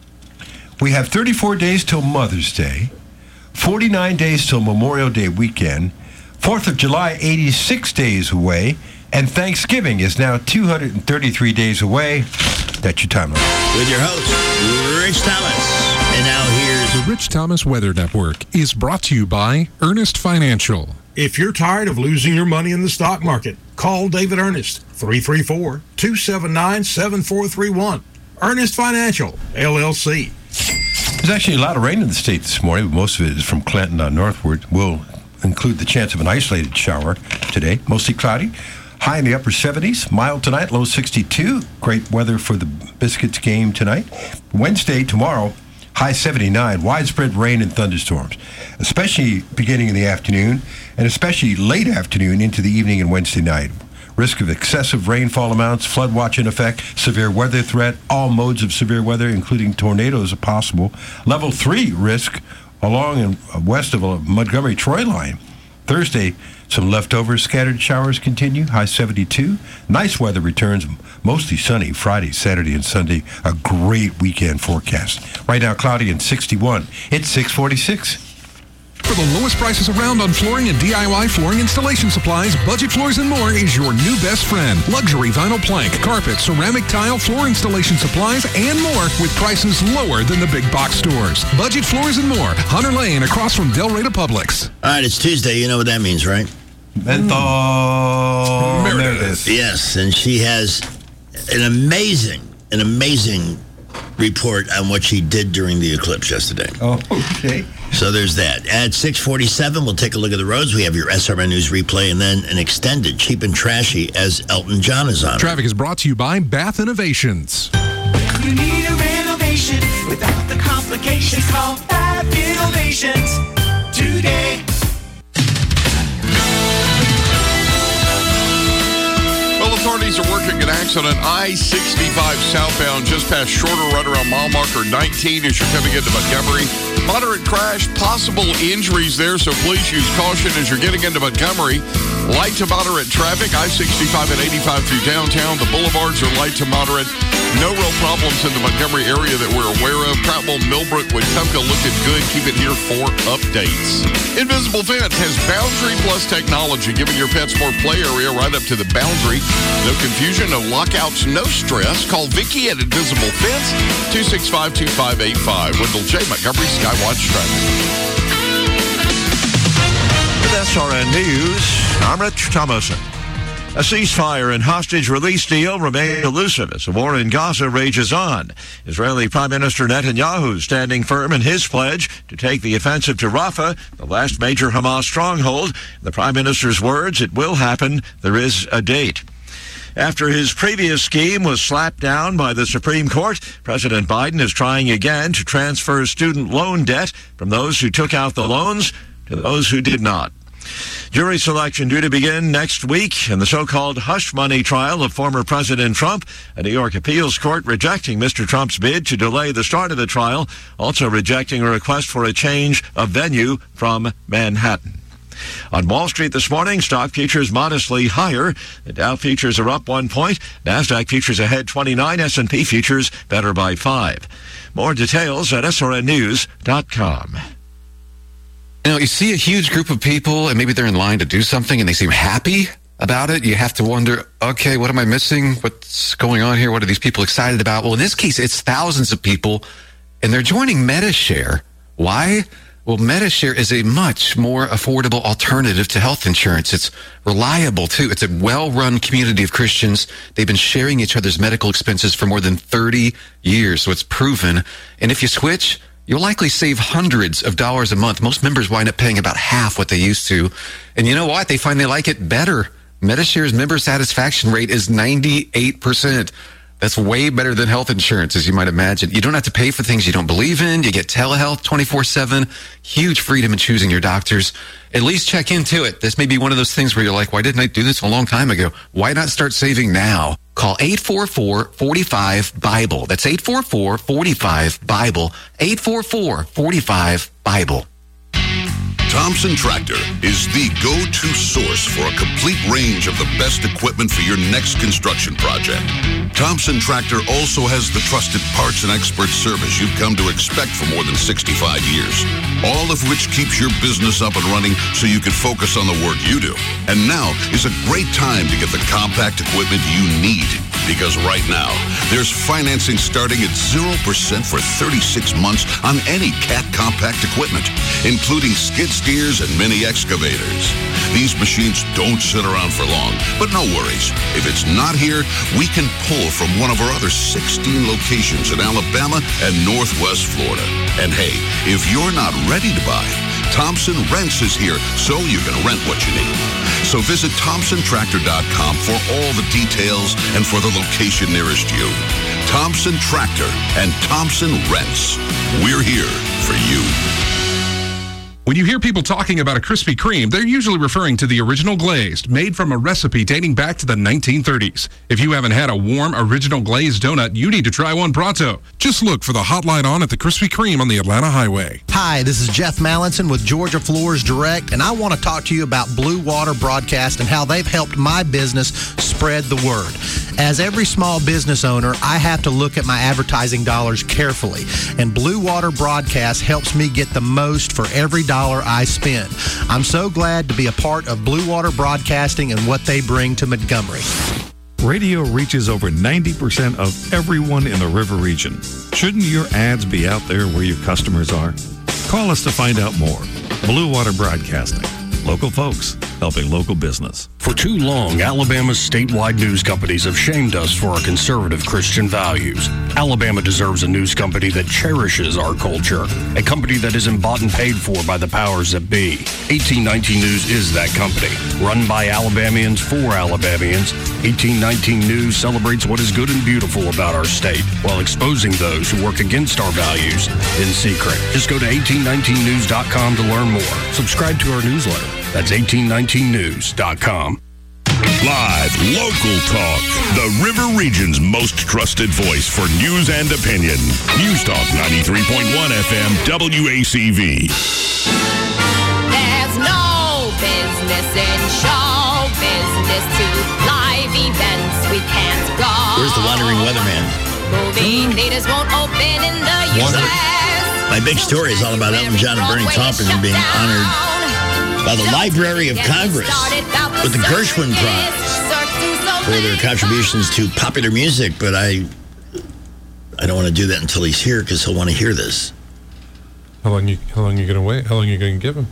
We have thirty-four days till Mother's Day, forty-nine days till Memorial Day weekend, fourth of July, eighty-six days away, and Thanksgiving is now two hundred thirty-three days away. That's your timeline. With your host, Rich Thomas. And now here's... The Rich Thomas Weather Network is brought to you by Ernest Financial. If you're tired of losing your money in the stock market, call David Ernest, three three four, two seven nine, seven four three one. Ernest Financial, L L C. There's actually a lot of rain in the state this morning, but most of it is from Clinton on northward. We'll include the chance of an isolated shower today. Mostly cloudy. High in the upper seventies. Mild tonight, low sixty-two. Great weather for the Biscuits game tonight. Wednesday, tomorrow, high seventy-nine. Widespread rain and thunderstorms, especially beginning in the afternoon and especially late afternoon into the evening and Wednesday night. Risk of excessive rainfall amounts, flood watch in effect, severe weather threat. All modes of severe weather, including tornadoes, are possible. Level three risk along and west of a Montgomery-Troy line. Thursday, some leftover scattered showers continue, high seventy-two. Nice weather returns, mostly sunny Friday, Saturday, and Sunday. A great weekend forecast. Right now, cloudy and sixty-one. It's six forty-six. For the lowest prices around on flooring and D I Y flooring installation supplies, Budget Floors and More is your new best friend. Luxury vinyl plank, carpet, ceramic tile, floor installation supplies, and more with prices lower than the big box stores. Budget Floors and More, Hunter Lane, across from Del Rey to Publix. All right, it's Tuesday. You know what that means, right? Menthol Meredith. Yes, and she has an amazing, an amazing report on what she did during the eclipse yesterday. Oh, okay. So there's that. At six forty-seven, we'll take a look at the roads. We have your S R N News replay and then an extended Cheap and Trashy as Elton John is on. Traffic is brought to you by Bath Innovations. You need a renovation without the complications. Call Bath Innovations today. Well, authorities are working an accident I sixty-five southbound just past Shorter right around mile marker nineteen as you're coming into Montgomery. Moderate crash, possible injuries there, so please use caution as you're getting into Montgomery. Light to moderate traffic, I sixty-five and eighty-five through downtown. The boulevards are light to moderate. No real problems in the Montgomery area that we're aware of. Prattville, Millbrook, Wetumpka looking good. Keep it here for updates. Invisible Fence has Boundary Plus technology, giving your pets more play area right up to the boundary. No confusion, no lockouts, no stress. Call Vicky at Invisible Fence, two six five, two five eight five. Wendell J. Montgomery, Skywatch Traffic. With S R N News, I'm Rich Thomason. A ceasefire and hostage release deal remain elusive as the war in Gaza rages on. Israeli Prime Minister Netanyahu standing firm in his pledge to take the offensive to Rafah, the last major Hamas stronghold. In the Prime Minister's words, it will happen. There is a date. After his previous scheme was slapped down by the Supreme Court, President Biden is trying again to transfer student loan debt from those who took out the loans to those who did not. Jury selection due to begin next week in the so-called hush money trial of former President Trump. A New York appeals court rejecting Mister Trump's bid to delay the start of the trial, also rejecting a request for a change of venue from Manhattan. On Wall Street this morning, stock futures modestly higher. The Dow futures are up one point. NASDAQ futures ahead twenty-nine. S and P futures better by five. More details at S R N news dot com. You know, you see a huge group of people and maybe they're in line to do something and they seem happy about it. You have to wonder, okay, what am I missing? What's going on here? What are these people excited about? Well, in this case, it's thousands of people and they're joining Medi-Share. Why? Well, Medi-Share is a much more affordable alternative to health insurance. It's reliable, too. It's a well-run community of Christians. They've been sharing each other's medical expenses for more than thirty years, so it's proven. And if you switch, you'll likely save hundreds of dollars a month. Most members wind up paying about half what they used to. And you know what? They find they like it better Medishare's member satisfaction rate is ninety-eight percent. That's way better than health insurance, as you might imagine. You don't have to pay for things you don't believe in. You get telehealth twenty-four seven. Huge freedom in choosing your doctors. At least check into it. This may be one of those things where you're like, why didn't I do this a long time ago? Why not start saving now? Call eight four four, four five, BIBLE. That's eight four four, four five, BIBLE. eight four four, four five, BIBLE. Thompson Tractor is the go-to source for a complete range of the best equipment for your next construction project. Thompson Tractor also has the trusted parts and expert service you've come to expect for more than sixty-five years, all of which keeps your business up and running so you can focus on the work you do. And now is a great time to get the compact equipment you need, because right now, there's financing starting at zero percent for thirty-six months on any Cat compact equipment, including skid steers and mini excavators. These machines don't sit around for long, but no worries. If it's not here, we can pull from one of our other sixteen locations in Alabama and Northwest Florida. And hey, if you're not ready to buy, Thompson Rents is here, so you can rent what you need. So visit thompson tractor dot com for all the details and for the location nearest you. Thompson Tractor and Thompson Rents. We're here for you. When you hear people talking about a Krispy Kreme, they're usually referring to the original glazed, made from a recipe dating back to the nineteen thirties. If you haven't had a warm, original glazed donut, you need to try one pronto. Just look for the hot light on at the Krispy Kreme on the Atlanta Highway. Hi, this is Jeff Mallinson with Georgia Floors Direct, and I want to talk to you about Blue Water Broadcast and how they've helped my business spread the word. As every small business owner, I have to look at my advertising dollars carefully, and Blue Water Broadcast helps me get the most for every dollar I spend. I'm so glad to be a part of Blue Water Broadcasting and what they bring to Montgomery. Radio reaches over ninety percent of everyone in the river region. Shouldn't your ads be out there where your customers are? Call us to find out more. Blue Water Broadcasting. Local folks helping local business. For too long, Alabama's statewide news companies have shamed us for our conservative Christian values. Alabama deserves a news company that cherishes our culture, a company that isn't bought and paid for by the powers that be. eighteen nineteen News is that company. Run by Alabamians for Alabamians, eighteen nineteen News celebrates what is good and beautiful about our state while exposing those who work against our values in secret. Just go to eighteen nineteen news dot com to learn more. Subscribe to our newsletter. That's eighteen nineteen news dot com. Live, local talk. The River Region's most trusted voice for news and opinion. News Talk ninety-three point one F M W A C V. There's no business in show business to live events we can't go. Where's the wandering weatherman? Movie theaters won't open in the U S. My big story is all about Elton John and Bernie Taupin being honored by the Library of Congress with the Gershwin Prize for their contributions to popular music. But I I don't want to do that until he's here, because he'll want to hear this. How long you how long you going to wait? How long you going to give him?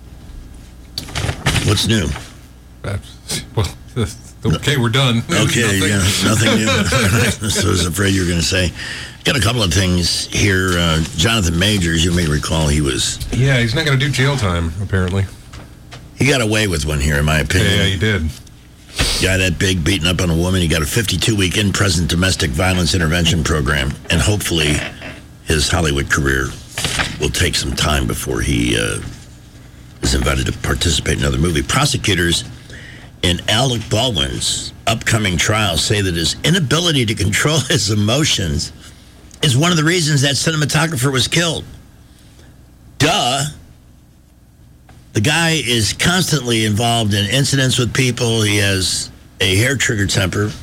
What's new? Uh, well, okay, we're done. Okay, nothing. yeah, nothing new. So I was afraid you were going to say. Got a couple of things here. Uh, Jonathan Majors, you may recall, he was... Yeah, he's not going to do jail time, apparently. He got away with one here, in my opinion. Yeah, he did. Guy that big, beating up on a woman. He got a fifty-two week in-prison domestic violence intervention program. And hopefully his Hollywood career will take some time before he uh, is invited to participate in another movie. Prosecutors in Alec Baldwin's upcoming trial say that his inability to control his emotions is one of the reasons that cinematographer was killed. Duh. The guy is constantly involved in incidents with people. He has a hair-trigger temper.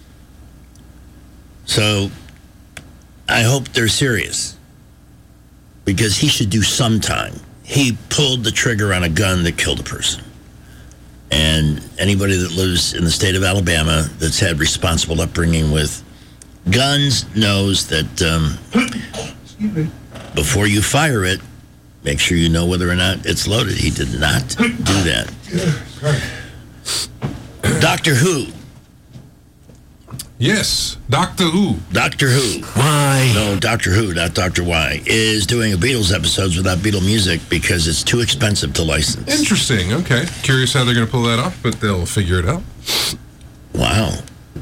So I hope they're serious, because he should do some time. He pulled the trigger on a gun that killed a person. And anybody that lives in the state of Alabama that's had responsible upbringing with guns knows that um, before you fire it, make sure you know whether or not it's loaded. He did not do that. Doctor Who Yes, Doctor Who. Doctor Who. Why? No, Doctor Who, not Doctor Y, is doing a Beatles episodes without Beatle music because it's too expensive to license. Interesting. Okay. Curious how they're going to pull that off, but they'll figure it out. Wow.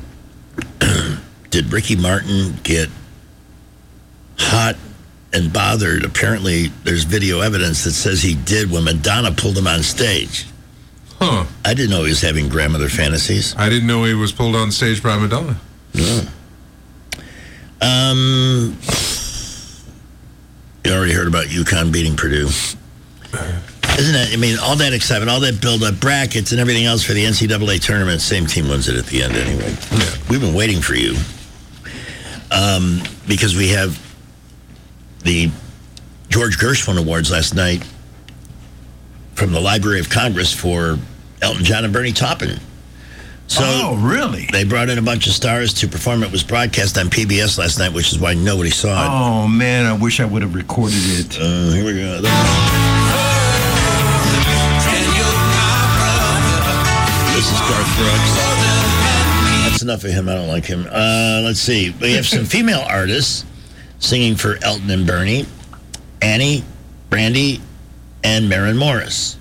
Did Ricky Martin get hot and bothered? Apparently, there's video evidence that says he did when Madonna pulled him on stage. Huh. I didn't know he was having grandmother fantasies. I didn't know he was pulled on stage by Madonna. No. Um, you already heard about UConn beating Purdue. Isn't it? I mean, all that excitement, all that build-up, brackets and everything else for the N C double A tournament, same team wins it at the end anyway. Yeah. We've been waiting for you. Um, because we have the George Gershwin Awards last night from the Library of Congress for Elton John and Bernie Taupin. So oh, really? They brought in a bunch of stars to perform. It was broadcast on P B S last night, which is why nobody saw it. Oh, man, I wish I would have recorded it. Uh, here we go. This is Garth Brooks. That's enough of him. I don't like him. Uh, let's see. We have some female artists singing for Elton and Bernie. Annie, Brandy, and Maren Morris.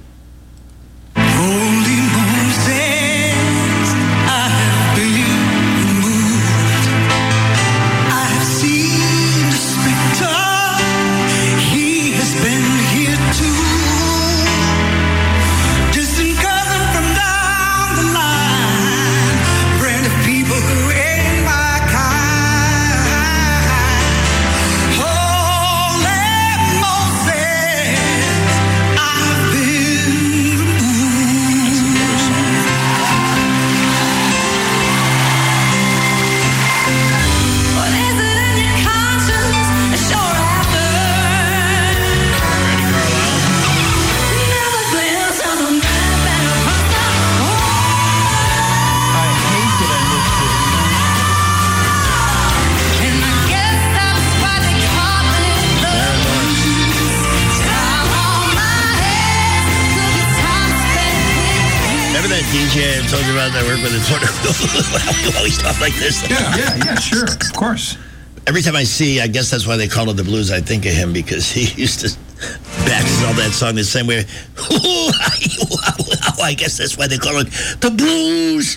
D J I told you about that work with the Twitter. We always talk like this. Yeah, yeah, yeah, sure, of course. Every time I see, I guess that's why they call it the blues, I think of him because he used to back all that song the same way. I guess that's why they call it the blues.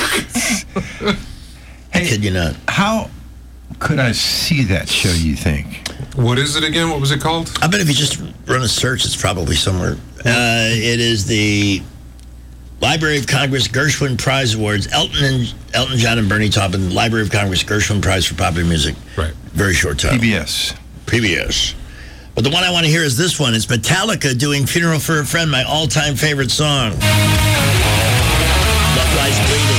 Hey, kid you not. How could I see that show, you think? What is it again? What was it called? I bet if you just run a search, it's probably somewhere. Uh, it is the Library of Congress Gershwin Prize Awards. Elton and Elton John and Bernie Taupin, Library of Congress Gershwin Prize for Popular Music. Right. Very short title. P B S. P B S. But the one I want to hear is this one. It's Metallica doing Funeral for a Friend, my all-time favorite song. Love Lies Bleeding.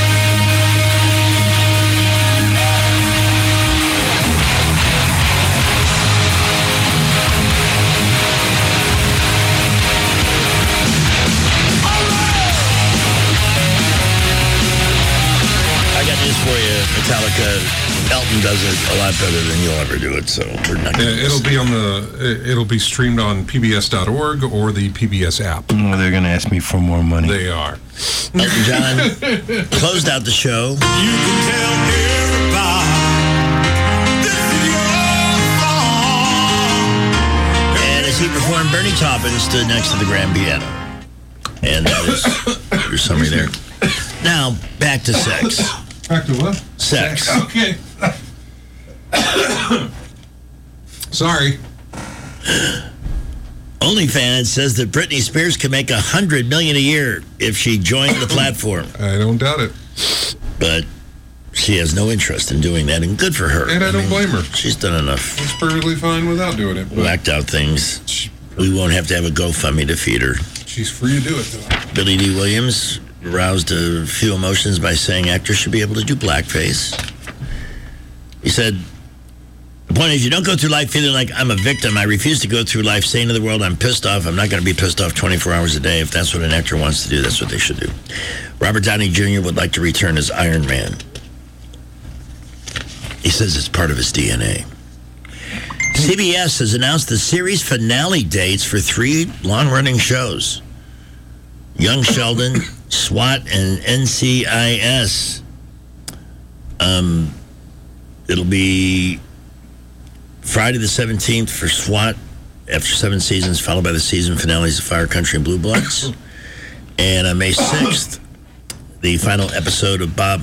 For you, Metallica. Elton does it a lot better than you'll ever do it, so we're not Yeah, it'll be on the. It'll be streamed on P B S dot org or the P B S app. Oh, they're going to ask me for more money. They are. Elton John closed out the show. You can tell everybody this is your song. And as he performed, Bernie Taupin stood next to the grand piano. And that is your summary there. Now, back to sex. Back to what? Sex. Okay. Sorry. OnlyFans says that Britney Spears could make a hundred million a year if she joined the platform. I don't doubt it. But she has no interest in doing that, and good for her. And I, I don't mean, blame her. She's done enough. She's perfectly fine without doing it. Whacked out things. We won't have to have a GoFundMe to feed her. She's free to do it, though. Billy D. Williams aroused a few emotions by saying actors should be able to do blackface. He said, the point is, you don't go through life feeling like I'm a victim. I refuse to go through life saying to the world, I'm pissed off. I'm not going to be pissed off twenty-four hours a day. If that's what an actor wants to do, that's what they should do. Robert Downey Junior would like to return as Iron Man. He says it's part of his D N A. C B S has announced the series finale dates for three long-running shows. Young Sheldon, SWAT, and N C I S. Um, it'll be Friday the seventeenth for SWAT after seven seasons, followed by the season finales of Fire Country and Blue Bloods. And on May sixth, the final episode of Bob